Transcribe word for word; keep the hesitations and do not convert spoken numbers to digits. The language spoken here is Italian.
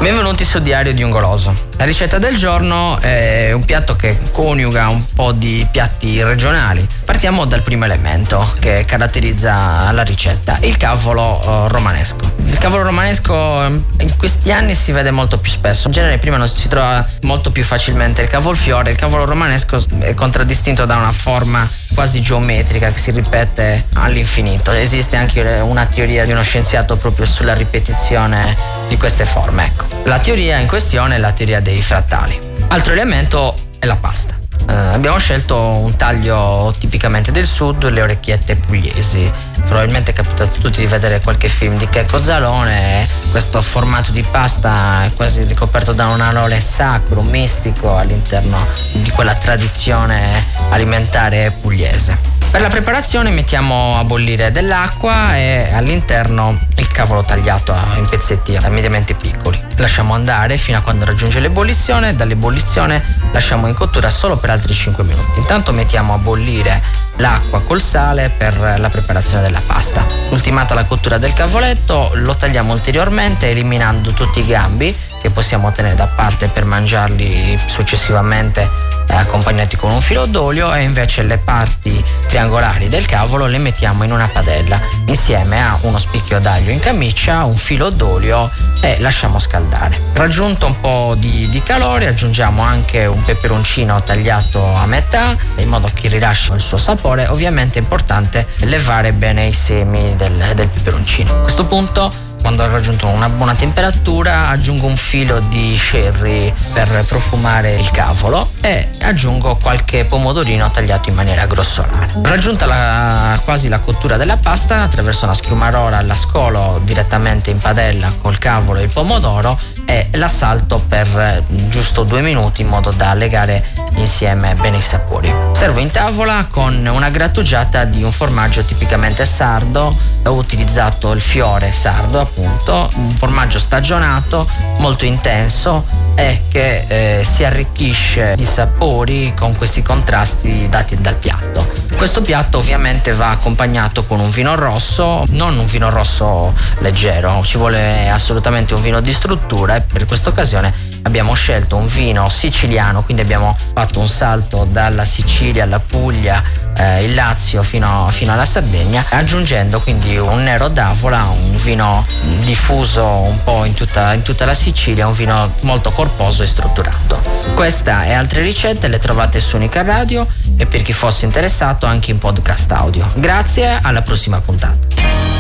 Benvenuti su Diario di un Goloso. La ricetta del giorno è un piatto che coniuga un po' di piatti regionali. Partiamo dal primo elemento che caratterizza la ricetta, il cavolo uh, romanesco. Il cavolo romanesco in questi anni si vede molto più spesso. In genere prima non si trova molto più facilmente il cavolfiore. Il cavolo romanesco è contraddistinto da una forma quasi geometrica che si ripete all'infinito. Esiste anche una teoria di uno scienziato proprio sulla ripetizione di queste forme. Ecco, la teoria in questione è la teoria dei frattali. Altro elemento è la pasta. Eh, abbiamo scelto un taglio tipicamente del sud, le orecchiette pugliesi. Probabilmente è capitato a tutti di vedere qualche film di Checco Zalone. Questo formato di pasta è quasi ricoperto da un alone sacro, mistico all'interno di quella tradizione alimentare pugliese. Per la preparazione mettiamo a bollire dell'acqua e all'interno il cavolo tagliato in pezzetti mediamente piccoli. Lasciamo andare fino a quando raggiunge l'ebollizione. Dall'ebollizione lasciamo in cottura solo per altri cinque minuti. Intanto mettiamo a bollire l'acqua col sale per la preparazione della pasta. Ultimata la cottura del cavoletto, lo tagliamo ulteriormente eliminando tutti i gambi che possiamo tenere da parte per mangiarli successivamente eh, accompagnati con un filo d'olio, e invece le parti triangolari del cavolo le mettiamo in una padella insieme a uno spicchio d'aglio in camiccia, un filo d'olio, e lasciamo scaldare. Raggiunto un po' di, di calore, aggiungiamo anche un peperoncino tagliato a metà in modo che rilasci il suo sapore. Ovviamente è importante levare bene i semi del, del peperoncino. A questo punto, quando ho raggiunto una buona temperatura, aggiungo un filo di sherry per profumare il cavolo e aggiungo qualche pomodorino tagliato in maniera grossolare. Raggiunta la, quasi la cottura della pasta, attraverso una schiumarola la scolo direttamente in padella col cavolo e il pomodoro e la salto per giusto due minuti in modo da legare insieme bene i sapori. Servo in tavola con una grattugiata di un formaggio tipicamente sardo. Ho utilizzato il fiore sardo, appunto, un formaggio stagionato molto intenso e che eh, si arricchisce di sapori con questi contrasti dati dal piatto. Questo piatto ovviamente va accompagnato con un vino rosso, non un vino rosso leggero, ci vuole assolutamente un vino di struttura, e per questa occasione abbiamo scelto un vino siciliano, quindi abbiamo fatto un salto dalla Sicilia alla Puglia, eh, il Lazio fino, fino alla Sardegna, aggiungendo quindi un nero d'Avola, un vino diffuso un po' in tutta, in tutta la Sicilia, un vino molto corposo e strutturato. Questa e altre ricette le trovate su Unica Radio e per chi fosse interessato anche in podcast audio. Grazie, alla prossima puntata.